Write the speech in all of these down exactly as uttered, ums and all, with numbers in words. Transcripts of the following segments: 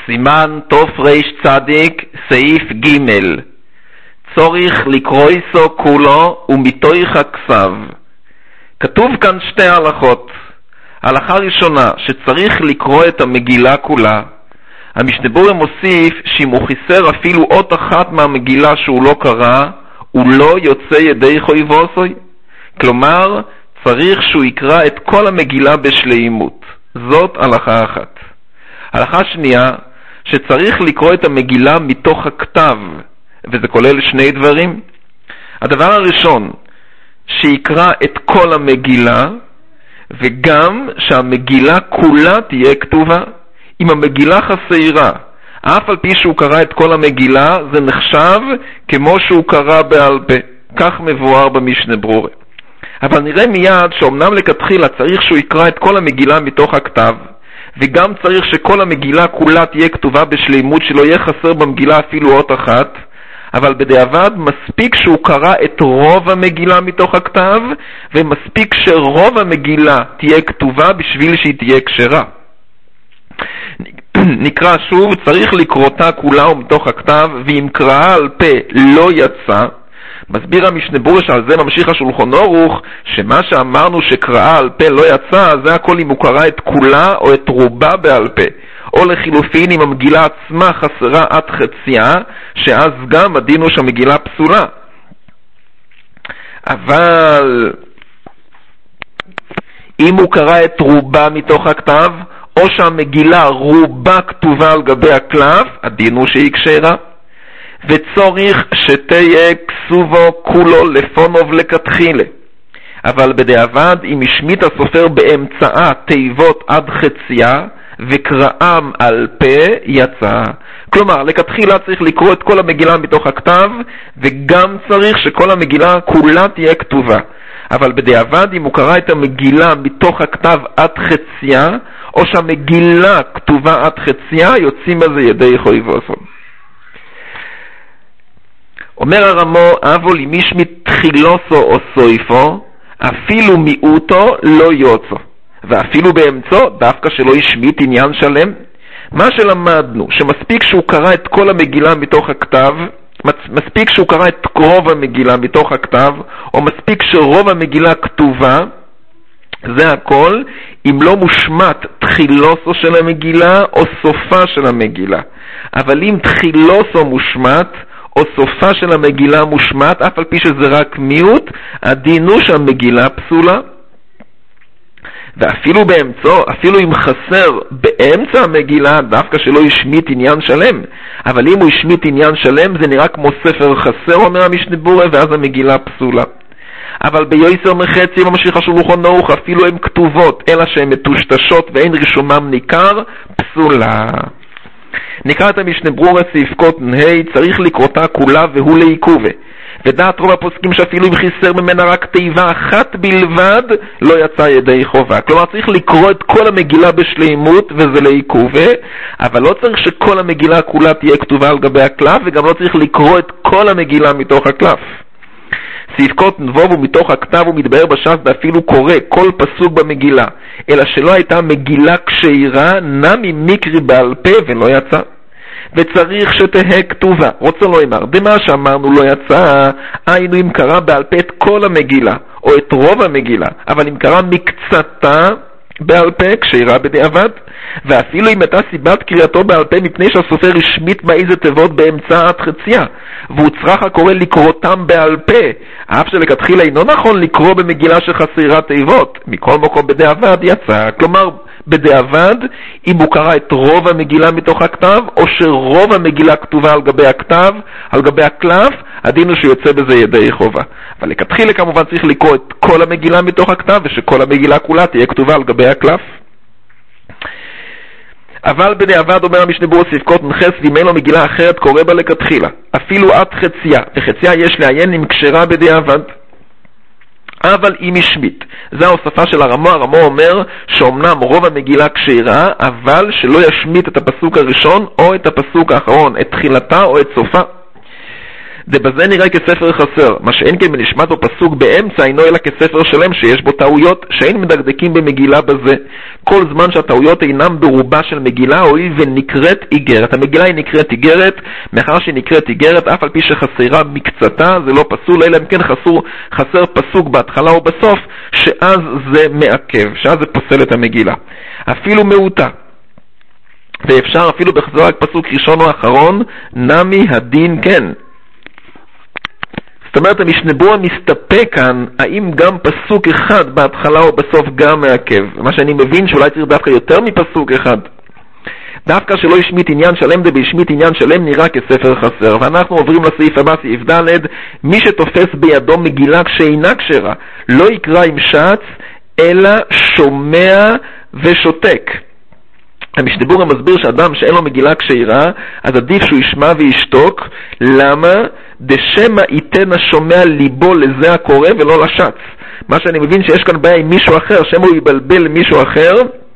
סימן תוף ריש צדיק סעיף ג' צורך לקרוא איסו כולו ומתוך הכסב. כתוב כאן שתי הלכות. הלכה ראשונה שצריך לקרוא את המגילה כולה. המשנה ברורה מוסיף שאם הוא חיסר אפילו אות אחת מהמגילה שהוא לא קרא, הוא לא יוצא ידי חויבוסוי. כלומר, צריך שהוא יקרא את כל המגילה בשלמות. זאת הלכה אחת. הלכה שנייה, שצריך לקרוא את המגילה מתוך הכתב, וזה כולל שני דברים. הדבר הראשון, שיקרא את כל המגילה, וגם שהמגילה כולה תהיה כתובה. אם המגילה חסרה, אף על פי שהוא קרא את כל המגילה, זה נחשב כמו שהוא קרא בעל פה. כך מבואר במשנה ברורה. אבל נראה מיד שאומנם לכתחילה צריך שהוא יקרא את כל המגילה מתוך הכתב, וגם צריך שכל המגילה כולה תהיה כתובה בשלמות, שלא יהיה חסר במגילה אפילו אות אחת, אבל בדיעבד מספיק שהוא קרא את רוב המגילה מתוך הכתב, ומספיק שרוב המגילה תהיה כתובה בשביל שהיא תהיה כשרה. נקרא שוב, צריך לקרותה כולה ומתוך הכתב, ואם קראה על פה לא יצא, מסביר המשנה ברורה שעל זה ממשיך השולחן ערוך, שמה שאמרנו שקראה על פה לא יצא, זה הכל אם הוא קרא את כולה או את רובה בעל פה, או לחילופין אם המגילה עצמה חסרה עד חציה, שאז גם הדין הוא שהמגילה פסולה. אבל אם הוא קרא את רובה מתוך הכתב, או שהמגילה רובה כתובה על גבי הקלף, הדין הוא שהיא כשרה. וצורך שתהיה כסובו כולו לפונוב לכתחילה. אבל בדיעבד, אם השמיט הסופר באמצעה תיבות עד חציה, וקראם על פה יצא. כלומר, לכתחילה צריך לקרוא את כל המגילה מתוך הכתב, וגם צריך שכל המגילה כולה תהיה כתובה. אבל בדיעבד, אם הוא קרא את המגילה מתוך הכתב עד חציה, או שהמגילה כתובה עד חציה, יוצאים בזה ידי חויבוסו. אומר הרמו, אבו לימישמי תחילוסו או סויפו, אפילו מיעוטו לא יוצא. ואפילו באמצעו, דווקא שלא ישמיט עניין שלם. מה שלמדנו, שמספיק שהוא קרא את כל המגילה מתוך הכתב, מספיק שהוא קרא את רוב המגילה מתוך הכתב, או מספיק שרוב המגילה כתובה, זה הכל, אם לא מושמט תחילוסו של המגילה או סופה של המגילה. אבל אם תחילוסו מושמט, או סופה של המגילה מושמט, אף על פי שזה רק מיעוט, הדין הוא שהמגילה פסולה. ואפילו באמצעו, אפילו אם חסר באמצע המגילה, דווקא שלא ישמיט עניין שלם. אבל אם הוא ישמיט עניין שלם, זה נראה כמו ספר חסר, אומר המשנה ברורה, ואז המגילה פסולה. אבל ביועשר מחצי ממשיך השולחן ערוך, אפילו הן כתובות, אלא שהן מטושטשות ואין רישומם ניכר, פסולה. נקרא את המשנה ברורה סעיף קוטן ה', צריך לקרותה כולה והוא לעיכובה. ודעת רוב הפוסקים שאפילו אם חיסר ממנה רק תיבה אחת בלבד, לא יצא ידי חובה. כלומר צריך לקרוא את כל המגילה בשלמות וזה לעיכובה, אבל לא צריך שכל המגילה כולה תהיה כתובה על גבי הקלף, וגם לא צריך לקרוא את כל המגילה מתוך הקלף. סעיף קוטן ווב ומתוך הכתב הוא מתבהר בש"ס ואפילו קורא כל פסוק במגילה, אלא שלא הייתה מגילה כשרה, נמי מקרי בעל פה ולא יצא. וצריך שתהיה כתובה. רוצה לא אמר, דמה שאמרנו לא יצא, היינו אם קרא בעל פה את כל המגילה, או את רוב המגילה, אבל אם קרא מקצתה בעל פה, כשרה בדיעבד, ואפילו אם הייתה סיבת קריאתו בעל פה מפני שהסופר השמיט באיזה תיבות באמצע עד חציה, והוא צריך הקורא לקרותם בעל פה, אף שלכתחילה אינו נכון לקרוא במגילה שחסרה תיבות, מכל מקום בדיעבד יצא. כלומר, בדיעבד, אם הוא קרא את רוב המגילה מתוך הכתב, או שרוב המגילה כתובה על גבי הכתב, על גבי הקלף, הדין הוא שיוצא בזה ידי חובה. אבל לכתחילה כמובן צריך לקרוא את כל המגילה מתוך הכתב, ושכל המגילה כולה תהיה כתובה על גבי הקלף. אבל בדיעבד אומר המשנה ברורה סעיף קוטן חס, ואם אין לו מגילה אחרת קורא בה לכתחילה, אפילו עד חציה, וחציה יש לעיין אם כשרה בדיעבד. אבל אם השמיט, זה ההוספה של הרמו. הרמו אומר שאומנם רוב המגילה כשרה, אבל שלא ישמיט את הפסוק הראשון או את הפסוק האחרון, את תחילתה או את סופה. דבזה נראה כספר חסר, מה שאין כן בנשמת או פסוק באמצע אינו אלא כספר שלם שיש בו טעויות שאין מדקדקים במגילה בזה. כל זמן שהטעויות אינם ברובה של מגילה, הואיל ונקראת איגרת. המגילה היא נקראת איגרת, מאחר שהיא נקראת איגרת, אף על פי שחסרה מקצתה, זה לא פסול, אלא אם כן חסור, חסר פסוק בהתחלה או בסוף, שאז זה מעכב, שאז זה פוסל את המגילה. אפילו מעוטה. ואפשר אפילו בחזור רק פסוק ראשון או אחרון, נמי הדין כן. זאת אומרת, המשנה ברורה מסתפק כאן, האם גם פסוק אחד בהתחלה או בסוף גם מעכב. מה שאני מבין שאולי צריך דווקא יותר מפסוק אחד. דווקא שלא ישמית עניין שלם, דבישמית עניין שלם נראה כספר חסר. ואנחנו עוברים לסעיף הבא, סעיף ד', מי שתופס בידו מגילה כשאינה כשרה, לא יקרא עם שץ, אלא שומע ושותק. המשנה ברורה מסביר שאדם שאין לו מגילה כשרה, אז עדיף שהוא ישמע וישתוק. למה? דשמא ייתן השומע ליבו לזה הקורא ולא לשץ. מה שאני מבין שיש כאן בעיה עם מישהו אחר, שמא הוא יבלבל מישהו אחר,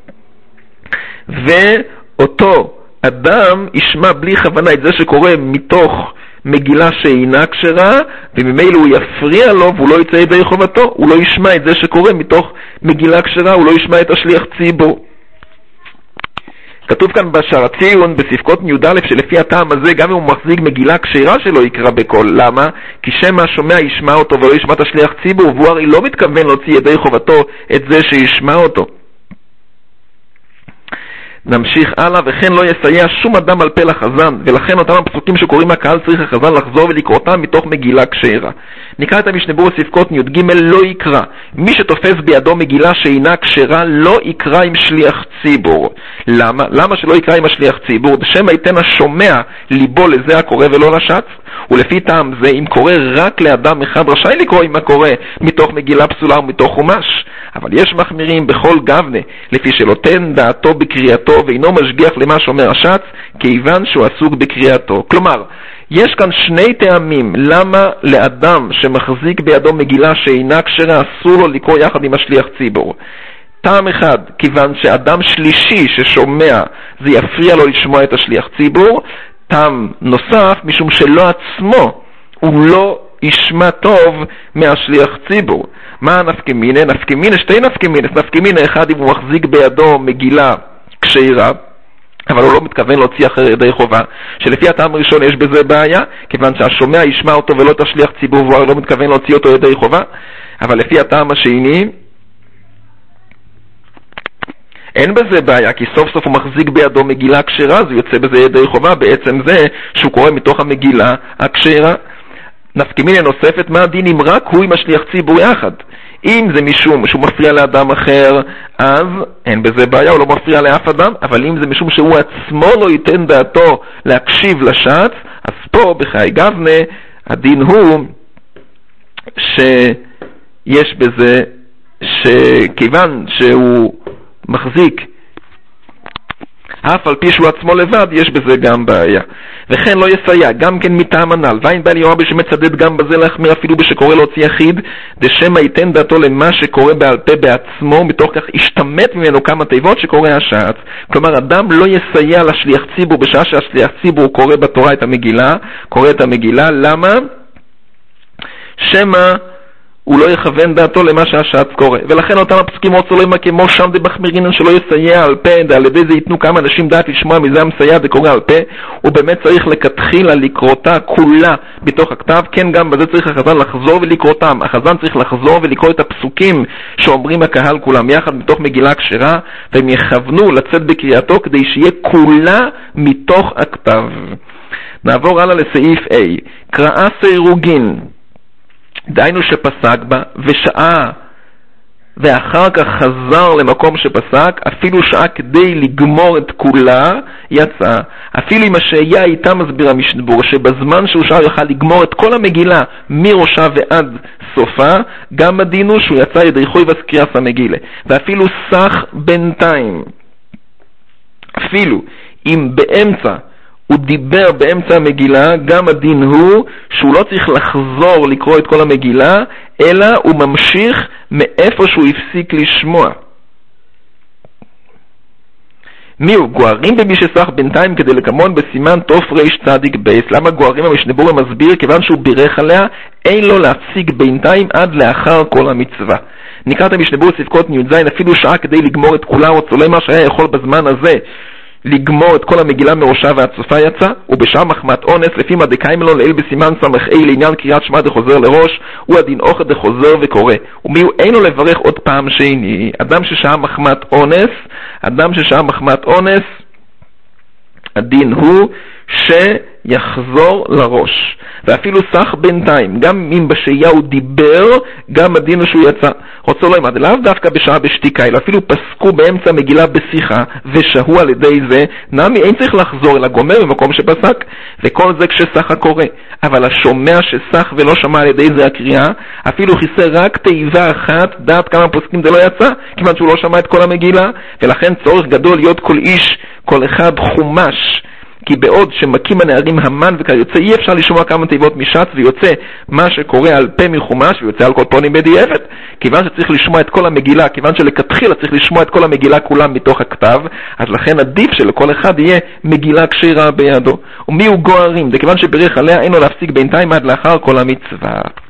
ואותו אדם ישמע בלי כוונה את זה שקורא מתוך מגילה שאינה כשרה, וממילא הוא יפריע לו והוא לא יצא ידי חובתו, הוא לא ישמע את זה שקורא מתוך מגילה כשרה, הוא לא ישמע את השליח ציבור. כתוב כאן בשער הציון בספקות י"א שלפי הטעם הזה גם אם הוא מחזיק מגילה כשרה שלא יקרא בקול. למה? כי שמא השומע ישמע אותו ולא ישמע את השליח ציבור, והוא הרי לא מתכוון להוציא ידי חובתו את זה שישמע אותו. נמשיך הלאה, וכן לא יסייע שום אדם על פה לחזן, ולכן אותם הפסוקים שקוראים הקהל צריך החזן לחזור ולקרותם מתוך מגילה כשרה. נקרא את המשנה ברורה ספקות י"ג, לא יקרא. מי שתופס בידו מגילה שאינה כשרה לא יקרא עם שליח ציבור. למה? למה שלא יקרא עם השליח ציבור? שמא ייתן השומע ליבו לזה הקורא ולא לשץ. ולפי טעם זה, אם קורא רק לאדם אחד, רשאי לקרוא עם הקורא מתוך מגילה פסולה ומתוך חומש. אבל יש מחמירים בכל גבנה, לפי שלותן דעתו בקריאתו ואינו משגיח למה שאומר השץ, כיוון שהוא עסוק בקריאתו. כלומר, יש כאן שני טעמים למה לאדם שמחזיק בידו מגילה שאינה כשרה אסור לו לקרוא יחד עם השליח ציבור. טעם אחד, כיוון שאדם שלישי ששומע זה יפריע לו לשמוע את השליח ציבור. טעם נוסף, משום שלא עצמו הוא לא ישמע טוב מהשליח ציבור. מה נפקמינה? נפקמינה, שתי נפקמינה. נפקמינה אחד אם הוא מחזיק בידו מגילה כשרה, אבל הוא לא מתכוון להוציא אחרי ידי חובה, שלפי הטעם הראשון יש בזה בעיה, כיוון שהשומע ישמע אותו ולא תשליח ציבור, והוא לא מתכוון להוציא אותו ידי חובה. אבל לפי הטעם השני אין בזה בעיה, כי סוף סוף הוא מחזיק בידו מגילה כשרה, אז הוא יוצא בזה ידי חובה, בעצם זה שהוא קורא מתוך המגילה הכשרה. נפקמינה נוספת, מה הדין אם רק הוא עם השליח ציבור יחד? אם זה משום שהוא מפריע לאדם אחר, אז אין בזה בעיה, הוא לא מפריע לאף אדם. אבל אם זה משום שהוא עצמו לא ייתן דעתו להקשיב לשץ, אז פה בחיי גבנה הדין הוא שיש בזה שכיוון שהוא מחזיק אף על פי שהוא עצמו לבד, יש בזה גם בעיה. וכן לא יסייע, גם כן מטעם הנ"ל. ואין בעל יואב שמצדד גם בזה להחמיר אפילו בשקורא להוציא יחיד, דשמא ייתן דעתו למה שקורא בעל פה בעצמו, מתוך כך השתמט ממנו כמה תיבות שקורא השץ. כלומר, אדם לא יסייע לשליח ציבור בשעה שהשליח ציבור קורא בתורה את המגילה, קורא את המגילה. למה? שמא הוא לא יכוון דעתו למה שהשץ קורא. ולכן אותם הפסוקים רוצו למה כמו שם דבחמירינן שלא יסייע על פה, על ידי זה ייתנו כמה אנשים דעת לשמוע מזה המסייע דקורא על פה, הוא באמת צריך לקתחילה לקרותה כולה בתוך הכתב. כן, גם בזה צריך החזן לחזור ולקרותם. החזן צריך לחזור ולקרוא את הפסוקים שאומרים הקהל כולם יחד מתוך מגילה כשרה, והם יכוונו לצאת בקריאתו כדי שיהיה כולה מתוך הכתב. נעבור הלאה לסעיף A. קראה סירוגין, דהיינו שפסק בה ושעה ואחר כך חזר למקום שפסק, אפילו שעה כדי לגמור את כולה יצא. אפילו אם השהיה הייתה מסביר המשנה ברורה שבזמן שהוא שעה יוכל לגמור את כל המגילה מראשה ועד סופה, גם הדין הוא שהוא יצא ידי חוי וסקריאס המגילה. ואפילו סך בינתיים, אפילו אם באמצע הוא דיבר באמצע המגילה, גם הדין הוא שהוא לא צריך לחזור לקרוא את כל המגילה, אלא הוא ממשיך מאיפה שהוא הפסיק לשמוע. מי הוא? גוארים במי שסח בינתיים כדי לקמון בסימן תוף ריש צדיק בייס. למה גוארים? המשנבורה מסביר, כיוון שהוא בירך עליה, אין לו להפסיק בינתיים עד לאחר כל המצווה. נקרא את המשנבורה ספקות ני"ז, אפילו שעה כדי לגמור את כולה, או צולמה שהיה יכול בזמן הזה לגמור את כל המגילה מראשה ועד סופה יצא, ובשעה מחמת אונס, לפי מה דקיימלון לעיל בסימן סמ"ה לעניין קריאת שמע דחוזר לראש, הוא הדין אוכל דחוזר וקורא. ומי הוא? אין לו לברך עוד פעם שני. אדם ששעה מחמת אונס, אדם ששעה מחמת אונס, הדין הוא שיחזור לראש. ואפילו סך בינתיים, גם אם בשעיה הוא דיבר, גם הדין הוא שהוא יצא. רוצה לא ימד, לאו דווקא בשעה בשתיקה, אלא אפילו פסקו באמצע מגילה בשיחה, ושהו על ידי זה, נמי אין צריך לחזור, אלא גומר במקום שפסק, וכל זה כשסך הקורא. אבל השומע שסך ולא שמע על ידי זה הקריאה, אפילו חיסר רק תיבה אחת, דעת כמה פוסקים זה לא יצא, כיוון שהוא לא שמע את כל המגילה, ולכן צורך גדול להיות כל איש, כל אחד חומש, כי בעוד שמקים הנערים המן וכיוצא, אי אפשר לשמוע כמה תיבות משץ, ויוצא מה שקורה על פה מחומש, ויוצא על כל פונים בדיעבד, כיוון שצריך לשמוע את כל המגילה, כיוון שלכתחילה צריך לשמוע את כל המגילה כולם מתוך הכתב, אז לכן עדיף שלכל אחד יהיה מגילה כשרה בידו. ומי הוא גוארים? זה כיוון שברך עליה אין לו להפסיק בינתיים עד לאחר כל המצווה.